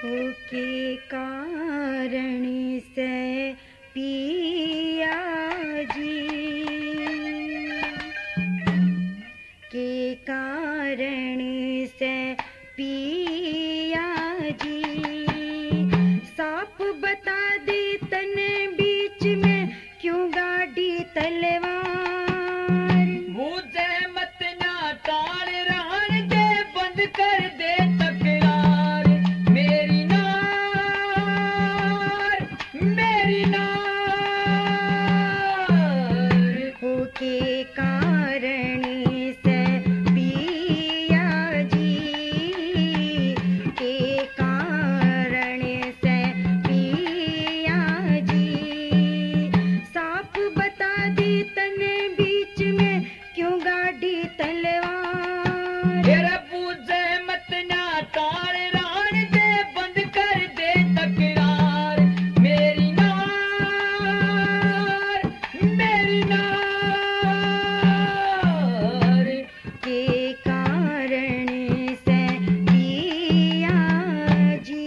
के कारण से पिया जी, के कारण से पिया जी, साफ बता दे तने बीच में क्यों गाड़ी तलवार। मुझे मत ना टाल रहन दे, बंद कर दे तकरार। मेरी नार, मेरी नार। हो के कारण से पिया जी, के कारण से पिया जी, साफ बता दी तने बीच में क्यों गाड़ी तलवार। तेरा पूजे मत ना टाल रहन दे, बंद कर दे तकरार। मेरी नार, मेरी नार। के कारण से पिया जी।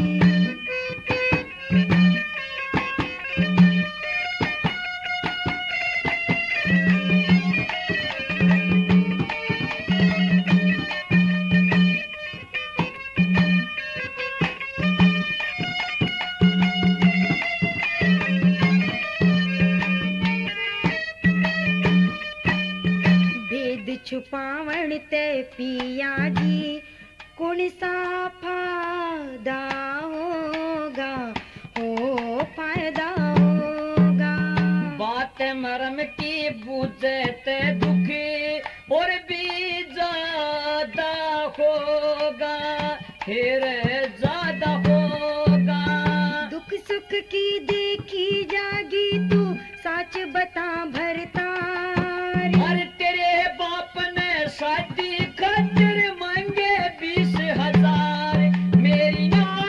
भेद छुपावण ते पिया जी, कौन सा फायदा होगा, हो फायदा होगा। बात मरम की बुझे ते दुखी और भी ज्यादा होगा, फिर ज्यादा होगा। दुख सुख की देखी जागी तू, सच बता भरतार। अरे तेरे बाप ने शादी खातिर मांगे 20,000। मेरी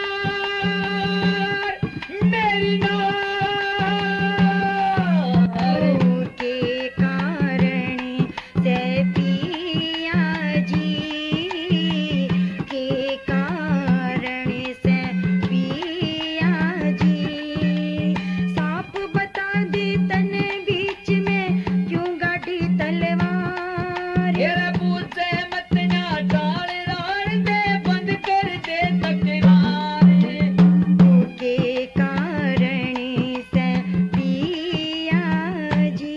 नार, मेरी नार। हो के कारण से पिया जी, के कारण से पिया जी, साफ बता दे तने बीच में क्यों गाड़ी तलवार। तेरा पूछे मत ना टाल रहन दे, बंद कर दे तकरार। हो के कारण से पिया जी।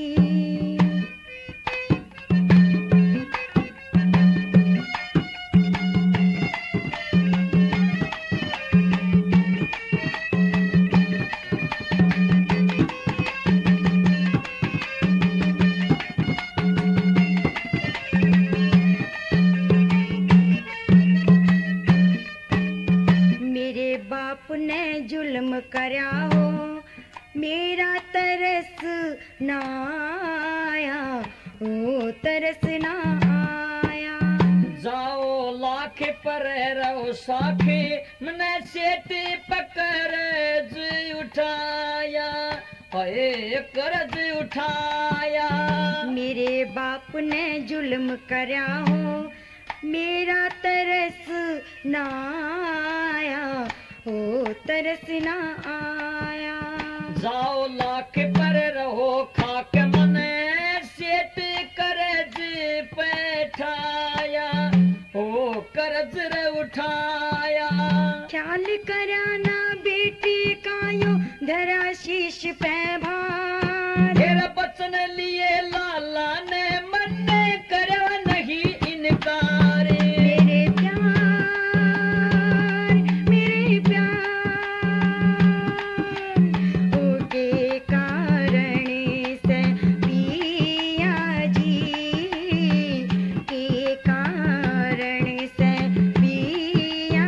मेरे बाप ने जुल्म करया हो, मेरा तरस ना आया, ओ तरस ना आया। जाओ लाख पर रहो साखे, मने सेठ पकड़ उठाया, हाय कर्ज उठाया। मेरे बाप ने जुल्म करया हो, मेरा तरस ना आया, ओ तरस ना आया। जाओ लाख पर रहो खाक, मने सेठ कर्ज बैठाया, ओ कर्ज रे उठाया। ख्याल कराना बेटी का यो धरा शीश पे भार। तेरा बचन लिए लाला ने मन करा नहीं इनकार। मेरे प्यार, मेरे प्यार, ओ के कारण से पिया जी, के कारण से पिया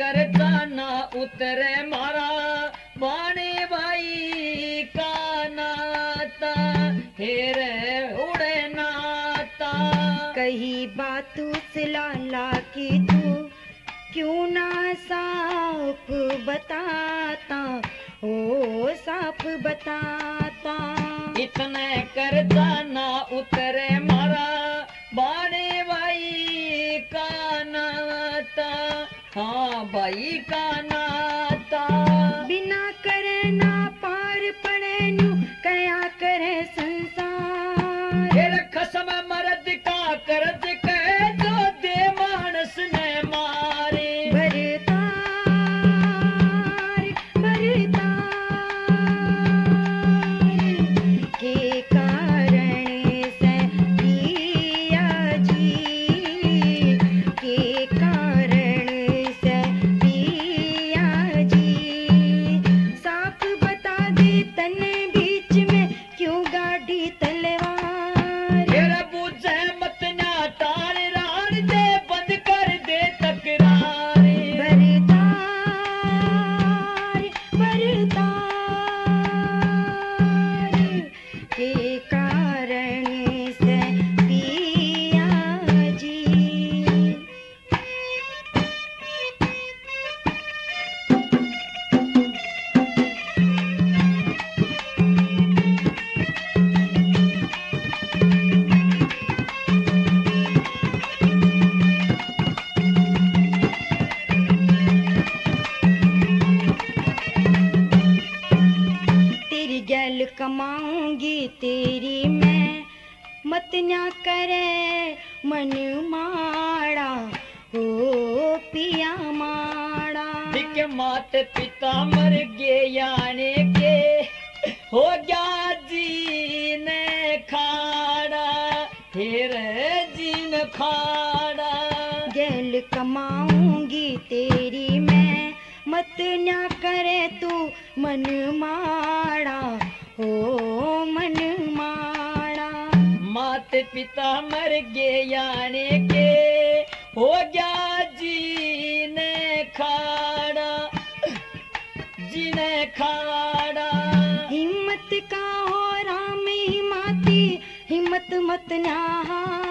कर जाना उतरे मारा बाणे भाई का नाता हेर उड़े नाता कही बात उस लाला की तू क्यों ना साफ बताता, ओ साफ बताता। इतने कर जाना उतरे मारा बाणे भाई का नाता हाँ भाई का नाता बिना करे ना पार पड़े न्यू कया करे संसार। फिर खसम मर्द का कर्ज कह जो दे मानस ने मारे भरतार भरतार के कारण से पिया जी के कारण से पिया जी साफ बता दे तने बीच में क्यों गाड़ी तलवार। फिर बुझे मत ना तार रान दे बंद कर दे तकरार भरतार भरतार के कारण से पिया जी। तेरी गैल कमाऊंगी तेरी मैं मत न्या करे मन माड़ा, ओ पिया माड़ा। दिख मात पिता मर गए याने के हो गया जी ने खाड़ा फिर जीन खाड़ा गैल कमाऊंगी तेरी मैं मत न्या करे तू मन माड़ा, ओ मन माड़ा। मात पिता मर गए याने के हो गया जी ने खाड़ा जी ने खाड़ा हिम्मत का हो राम हिमाती हिम्मत मत न्या